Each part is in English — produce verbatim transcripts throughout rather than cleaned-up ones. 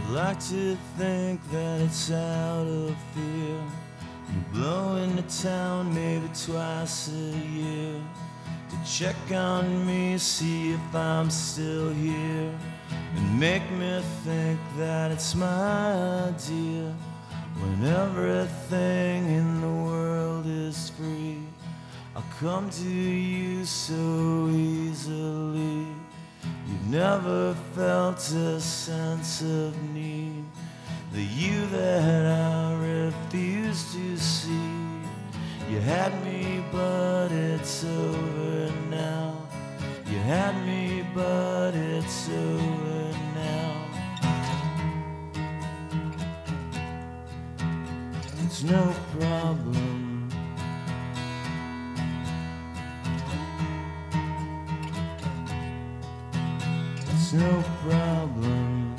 like to think that it's out of fear. You blow into town maybe twice a year to check on me, see if I'm still here, and make me think that it's my idea. When everything in the world is free, I'll come to you so easily. You've never felt a sense of need, the you that I refuse to see. You had me, but it's over now. You had me, but it's over now. It's no problem. It's no problem.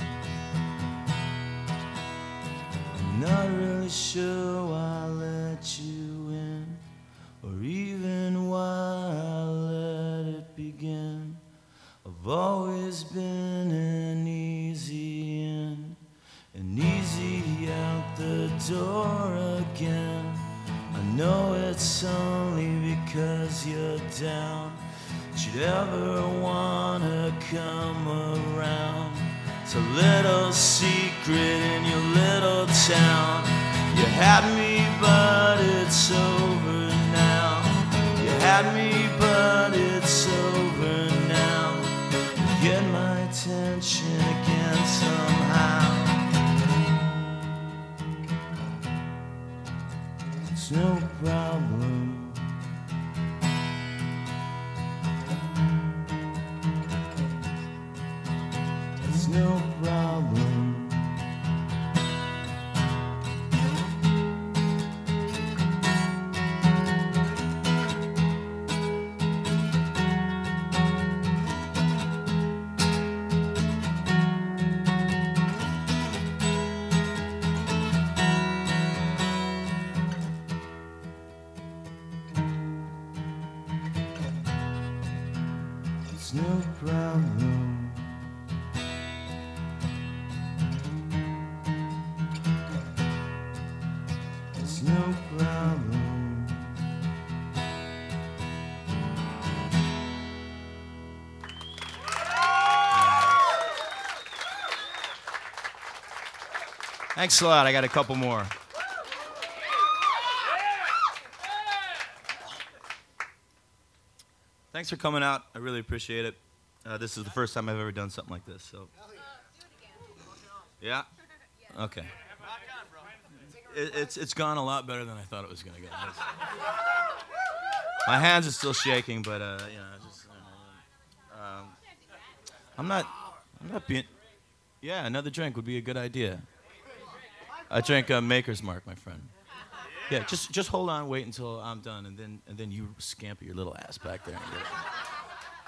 I'm not really sure why I let you in, or even why I let it begin. I've always been an easy in and easy out the door again. I know it's only because you're down that you'd ever wanna come around. It's a little secret in your little town. You had me, but it's over now. You had me, but it's over now. You get my attention again somehow. It's no problem. It's no problem. It's no problem. It's no problem. Thanks a lot. I got a couple more. Thanks for coming out. I really appreciate it. Uh, this is the first time I've ever done something like this. So. Yeah? Okay. It, it's it's gone a lot better than I thought it was going to go. My hands are still shaking, but uh, you know, just uh, um, I'm not I'm not being. Yeah, another drink would be a good idea. I drank uh, Maker's Mark, my friend. Yeah, just just hold on, wait until I'm done, and then and then you scamper your little ass back there. And get it.